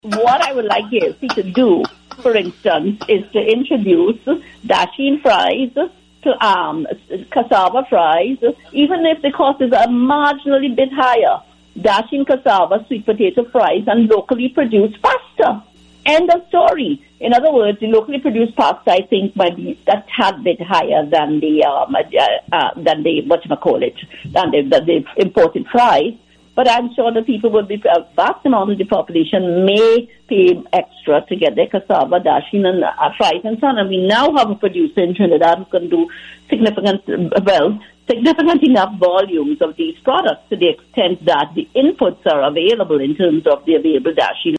What I would like KFC to do, for instance, is to introduce dasheen fries, to cassava fries, even if the cost is a marginally bit higher. Dasheen cassava, sweet potato fries, and locally produced pasta. End of story. In other words, the locally produced pasta, I think, might be a tad bit higher than the imported fries. But I'm sure the people will be, a vast amount of the population may pay extra to get their cassava, dasheen, and fries and so on. And we now have a producer in Trinidad who can do significant enough volumes of these products to the extent that the inputs are available in terms of the available dasheen.